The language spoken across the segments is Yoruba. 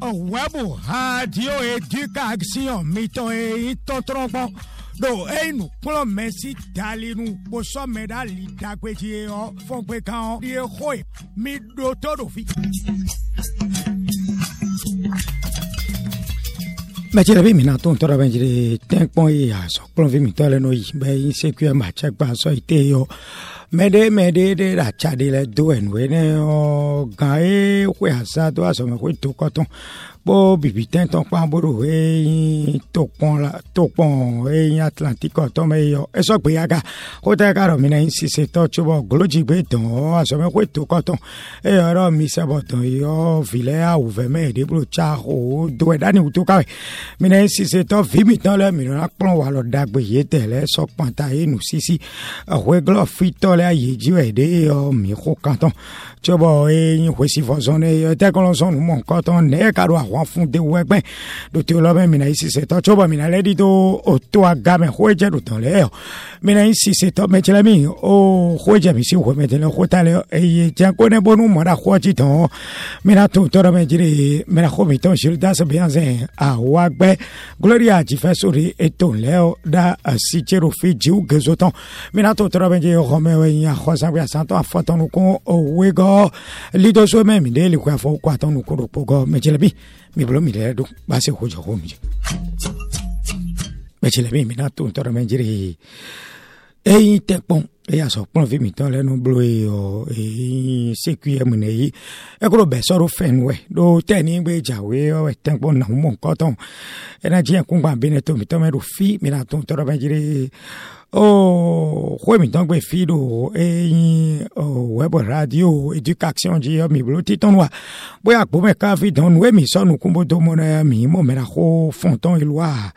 webo radio éducation miton e tontron do enu plo merci dalinu bo so medali dagbeji o fon pe kan di hoy mi do todo fi Machira vi mina ton tora benjire tempo ya so plo vi mi tole no yi be secure ma check ba so ite yo mede de la chade le do en we ne o gae we asa do aso me ko to koton bo bibi ten ton pa boro e to pon e Atlantique to me yo e so pe aga o te ka ro mi na insist to chubo gloji gbe don aso me ko to koton e oro mi se boton yo vile a uve me de bro cha o do e dani to ka mi na insist to vi mi tan le mi na plon wa lo dagbe ye tele so panta e nu sisi we glo fito le aye ji we de o mi ko kanton chubo e yin we si fo zone te kon lo son mo koton ne ka ro fún de wẹgbẹ do ti lo mi na isi se to chobo mi na ledi do o to aga me hoje do ton le mi na isi se to me chele mi o hoje mi si ho me de le hotale e ja ko ne bonu mo da hoji ton mi na to me jire mi na ho mi ton shil da se bien zen a wagbe gloria ji fe sori e ton le da si chero fi ji u gezoton mi na to me jire ho me we ya ho sa bia santo a foton ko o wego lido so me mi de le kwa fo kwa ton ko ro pogo me chele bi mi blo mi le do ba se hojo ho mi me chele mi na to me jire e te pon e aso pon vi mi ton le no blo e CQM ne yi e ko be so ro fen we do te ni gbe jawe o te pon na mo nko ton e na ji kun gba bi ne to mi to me ro fi mi na to me jire o ko mi ton gbe fi do e web radio éducation ji mi blo ti ton wa boya po me ka fi don we mi so nu kun bo do mo na mi mo me na ko fonton ilwa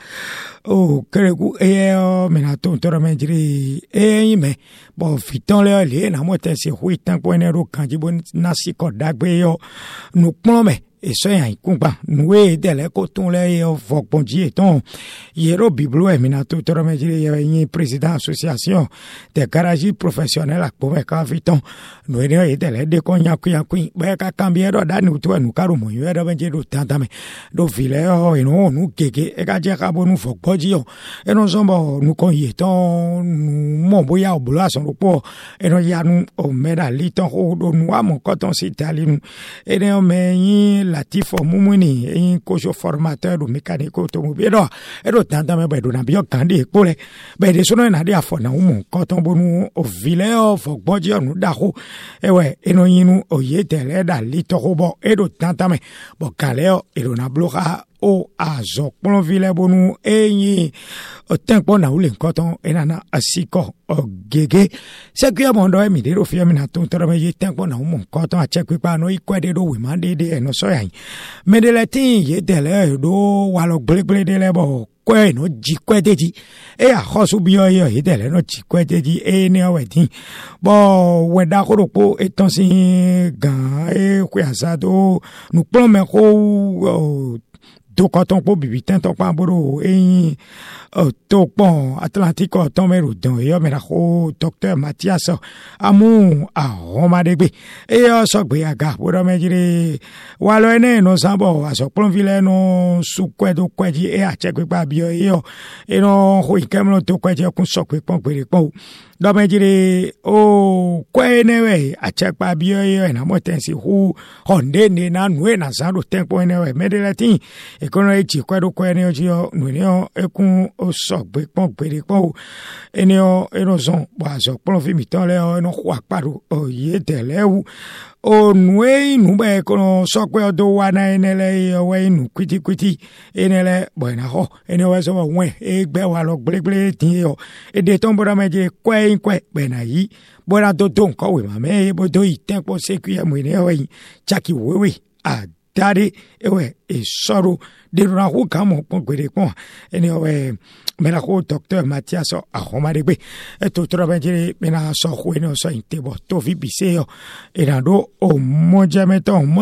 o keregu e me na to me jire e me bo fiton le na mo te se hui tan po ne ro kan ji bo na si ko dagbe yo nu pon me e so yan kunpa nuwe de le ko ton le yo fo ponji eton yero biblo e mina to me jire yin président association de garage professionnel akpo me ka fiton nuwe de de le de ko nya ku be ka cambie do da nu to nu karu mo yo do benje do tanta me do file o ino nu keke e ka je ka bo nu fo ponji yo e no sombo nu ko yeton nu mo boya oblo ason po e no ya nu o meda liton ho do nu amo koton si talinu e ne o me yin Latif mumuni e coach formateur do mécanique automobile e do tanta me be do na bio kandi ko le be de sono na dia fo na umu koton bonu o vile o fo gboji onu da ho e we eno yinu o ye tele da lito ho bo e do tanta me bo kale o e do na bloka o azo pon vile bonu eyin o tempo na ule koton enana asiko o gege se gbe mo ndo e mi de ro fi mi na to me ye tempo na umu koton a check pa no ikwede do we man de eno so yan me de le tin ye tele do wa lo gble de le bo kwe no ji kwedeji e a hosu bi yo ye tele no ji kwedeji e ne o wetin bo we da ko po eton sin gan e kwe asado nu pon me ko do koton po bibi ten to pa boro eyin to pon Atlantique to me ro don yo me ra ko docteur Mathias amu a Roma de gbe e yo so gbe aga boro me jire wa lo ene no sambo aso plon vile no su kwedo kweji e a che gbe pa bi yo e no ho ikemlo to kweji kun so pe pon pere pon do me jire o kwene we a che pa bi yo na mo tensi hu honde ne na nu na sa do tempo ene we me de latin e kono e chi kwedo kwene yo nu ne o e kun o so gbe pon pere pon ene o eno son ba so plon fi mi ton le o no kwa paru o ye tele u o nwe nu be kono so kwe do wa na enele o we nu kwiti enele bona ho ene we so won e gbe wa lo gble tin o e de ton bora meje kwe be na yi bora do don ko we ma me bo do itempo CQM ne o yi chaki wewe a dare ewe e soro de ra ho kamo pon gbere pon ene o me la ko docteur Mathias a Roma de gbe e to me jire me na so ho ene o so intebo to vi bise yo e na do o mojame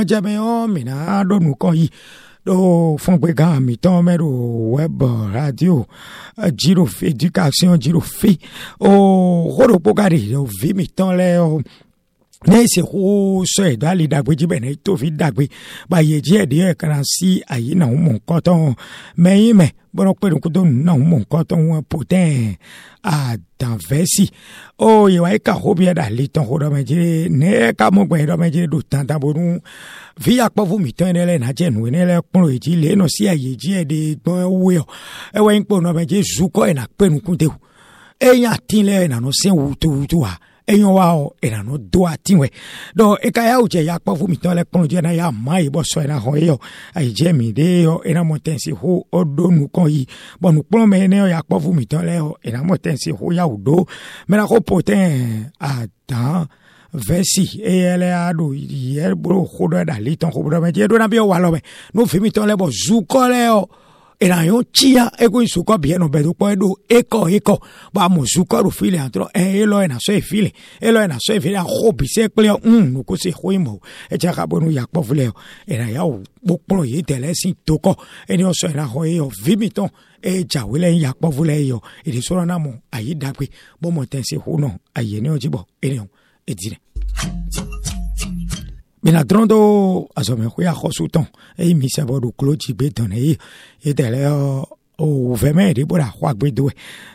o me na do nu kon yi do fon gbe gan mi ton me ro web radio jiro éducation jiro fi o horo pogari o vi mi ton le o ne se ho so e dali dagbe jibe ne to fi dagbe ba ye je de kan si ayi na mo nkan ton me bono pe ko do na mo nkan ton won potin a danvesi o ye wa ka ho bi da li ton ho do me je ne ka mo gbe do me je do tan ta bonu vi akpo fu mi ton ele na je nu ne le pon ji le no si aye je de gbon we e wa npo no me je zu ko e na pe nu kun te e yan tin le na no sin wu tu wa eyon wa o era no do atinwe do e ka ya uje ya po fu mi ton le pon je na ya mai bo so na ho yo ai je mi de yo era mo tensi ho odo nu kon yi bo nu pon me ne ya po fu mi ton le o era mo tensi ho ya udo me na ko poten a dan versi e ele ado ye bro ho do da li ton ho bro me je do na bi o wa lo me no fi mi ton le bo zu ko le o era yo chia e ko isuko bi no be do po edo eko ba mo suko ro file antro e lo na so e file a ho bi se pe no ko se ho imo e ja ka bonu ya po fule era ya o pokporo ye tele sin toko eni o so era ho e o vimiton e ja wele ya po fule yo e di so na mo ayi dagbe bo mo ten se ho no aye ni o jibo eni o e dire Bina drondo asome huya hosuton e mi se bodu kloji be don e tele o veme ri bora hwa gbe do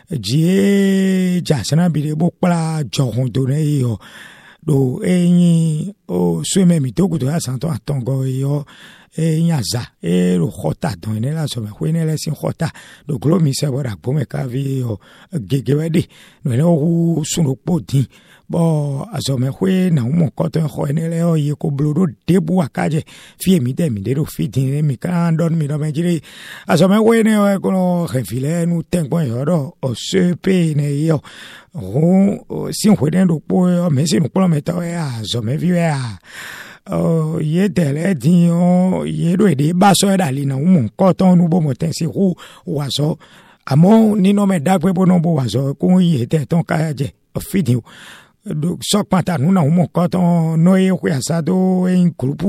ji jasana bi de bo pla johun do ne yo do eyin o sweme mi to gudo asanto atongo yo nyaza e ro hota don ne la some hu ne le sin hota do glo mi se bora gbo me ka vi o gegewede no le o sunu podin bo asome hwe na mo koto ho enele o ye ko blodo debu akaje fi mi de do fi din mi kan don mi do menjiri asome hwe ne o ko refile nu tempo yo o se pe ne yo o sin hwe den do po me sin po me to ya asome vi ya o ye tele din o ye do de ba so da li na mo koto nu bo mo ten si hu wa so amo ni no me dagbe bo no bo wa so ko ye te ton ka je fi din do sok pata nu na mo koton no e hwe asado en grupu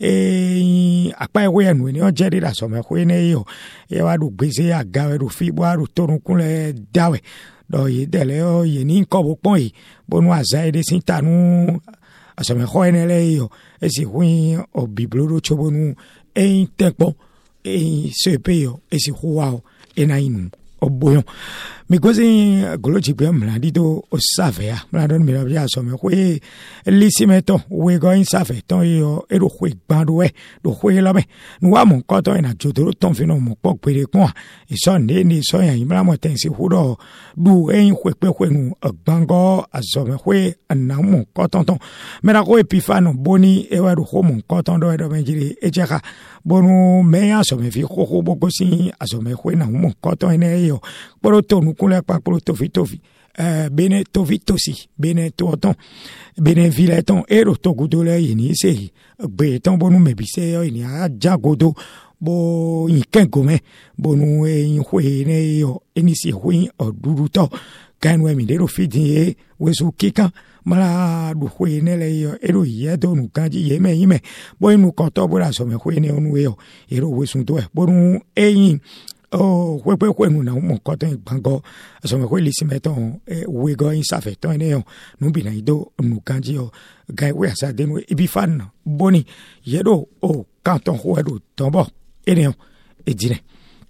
e apa e hwe nu ni o jeri da so me hwe ne yo e wa do gbese aga do fi bo aru torun kunle dawe do ye dele o ye ni ko bo pon yi bonu azai de sin tanu aso me hwe ne le yo e si hwe o biblo chobonu en tempo e se peyo e si huao e na inu oboyon mikozi goloji pe mladi do osave ya mladon mi rabia so me hwe lisimeto we go in save ton yo e do hwe gbando e do hwe lo me nu wa mo ko to ina jodoro ton fi no mo po pere kon e so ni so yan imra mo ten si hudo du en hwe pe hwe nu gbango aso me hwe na mo ko ton me ra ko epifano boni e wa do ho mo ko ton do e do me jiri e jeka bonu me aso me fi ho bogo si aso me hwe na mo ko ton ene yo poro tonu kule pa poro tofi bene tofi tosi bene toton bene vileton ero togudole yini se gbe ton bonu me bise yo ni a jagodo bo yin gome bonu yin hwe ne yo eni si hwe oduru to kanwe mi dero fidi e wesu kika mala du hwe ne le yo ero ye do nu kanji ye me yime bo inu ko to bora so me hwe ne onu yo ero wesu to e bonu eyin o hwe nu na mo ko ten gbango so me hwe lisimeton we go in safeton ne yo nu bi na ido nu kanji yo gai we asa de nu ibi fan boni ye do o kanton hwe do tombo ene yo e dire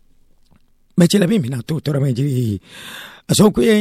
me ce la bi mi na to me jiri aso ku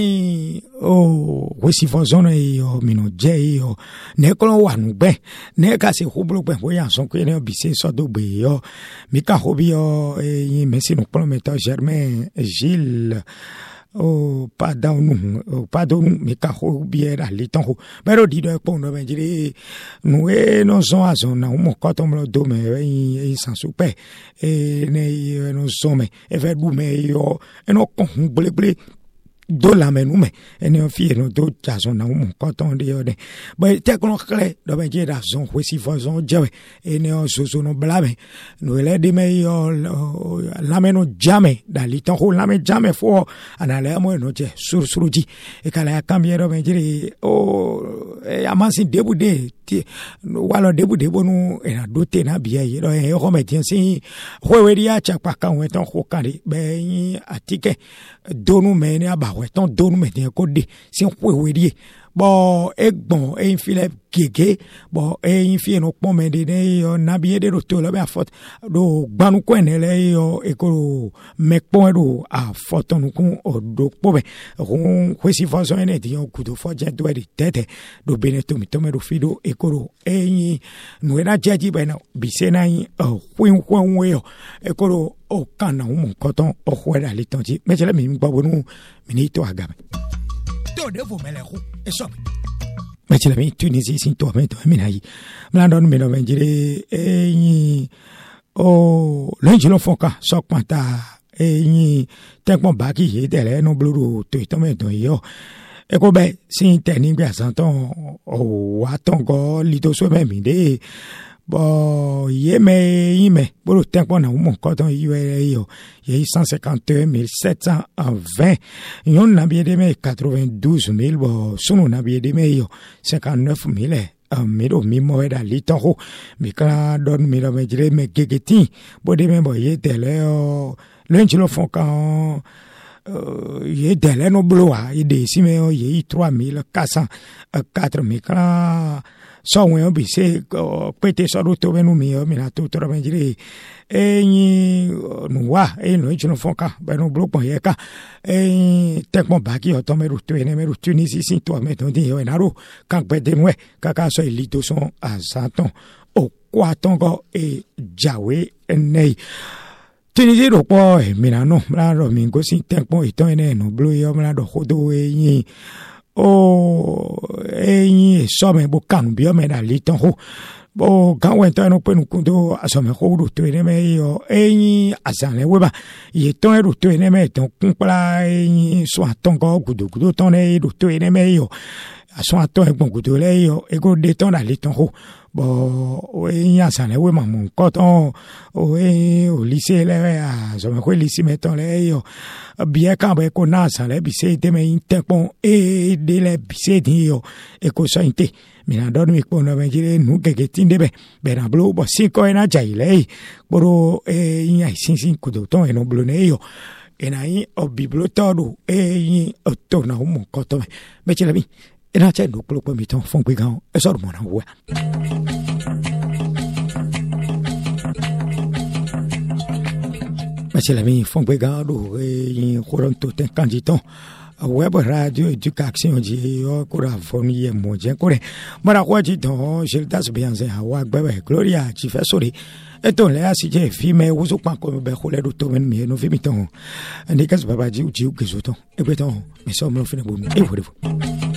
o wesi fozona yo mino je yo ne ko wa nu gbe ne ka se hublo gbe wo ya so ku ne bi se so do gbe yo mi ka hobi yo yin me si no prometo Germain Gilles o pardon mi ka hobi era li ton pero di do po no benjiri nu e no so aso na mo ko to mo do me e san super e ne no so me e ve bu me yo e no kon ble do la menume ene ofie no do jason na mo koton de yo de ba te kono kle do be je da son wesi fozon jewe ene o so no blame no ele de me yo la meno jamais da li ton la me jamais fo anale mo no je suruji e kala ya cambiero be jiri o amasi debu de wala debu nu ena dote na bia yi do e ho metien si hwewe ya chapa kan weton ho kari be yin atike donu me ni aba weton donu me ni ko de si hwewe ri bo egbon e Philip gege bo e fi no pon me de yo na bia de to lo be afot do gbanu ko enele yo e ko me pon do afot nu kun odo po be hun kwesi fo so ene di yo kudo fo je do de tete do beneto mi to me do fido e ko e nu na jaji be na bi se na yin hwin we yo e ko o kana un koton o hwera li tonji me jele mi gbo nu mi ni to agabe to de vo mele khu e so me jele mi Tunisie sin to me to mi na yi mlandon mi no venjire e o lenjilo foka so kwanta e tekpon baki ye dele no bluru to me to yo e ko be sin teni gbe asanton o wa ton go lito so me mi de bo yime bolo tempo na mon koton yo ye 151 yon na bien de me 92 000 bo sunu na bien de me yo 59 000 miro mi moeda litoro mi kala don mi lo me jire me gegeti bo de me bo ye tele o lenchilo fon kan ye tele no bloa ye de si me ye 3404 mi kala so we bi se pete so do to benu mi na to me jire ni no wa no ichino fonka ba no blopo ye ka tekmo baki o to me rutu ene me rutu ni si to me to di yo enaro kan pe de nwe kaka so ilito son asanton o kwatongo e jawe nei Tunisie ro po mi na no mla ro mi go si tekmo ito ene no blo yo mla do hodo yin eyin so me bo kan bi o me da liton ho bo kan we to no pe nu kundo aso me ho ru to ene me yo eyin asan le we ba ye ton ru to ene me ton kun pla eyin so aton ko gudu ton e ru to ene me yo aso aton e gbon gudu le yo e go de ton da liton ho bo eyin asan le we ma mon ko ton o lycée le aso me ko lycée me ton le yo bien quand be ko na asan le bi se de me intepon e de le bi se di yo e ko so inte mi na do mi ko no be jire nu gege tinde be na blo bo si ko na jai le boro yin ai sin ku do ton e no blo ne yo e na yin o biblo todo yin o to na mo ko to me chele mi e na che do plo po mi ton fon pe gan e so mo na wo Monsieur l'ami, font brigado et courant tout un candidat. Web radio éducation ji yo kura foni ye moje kore mara kwa ji don Gildas Bianze hawa gbebe Gloria ji fe sori eto le asije fi me wuzo pa ko be khole do to men mi no fi mi ton ndikas baba ji u gezoton e beton mi so mo fi na bo mi e wo